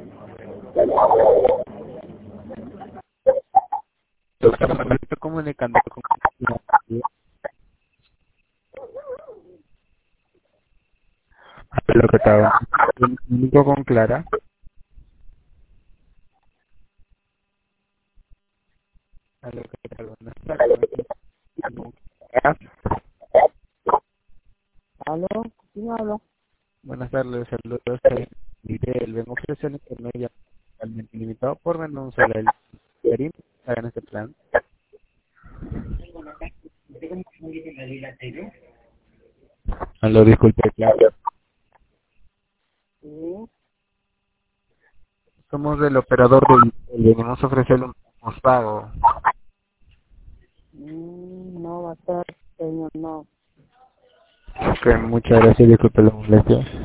Me estoy comunicando con lo que estaba. Me comunico con Clara. A lo que tal, buenas tardes. ¿Aló? ¿Quién habla? Buenas tardes, saludos. Soy Miguel. Vengo a ofrecer un internet totalmente limitado por menos un solo el Perín en este plan. Aló, disculpe, Clara. Sí. Somos del operador de venimos a ofrecerle un postpago. No va a ser, señor, no. Que muchas gracias, disculpe la molestia.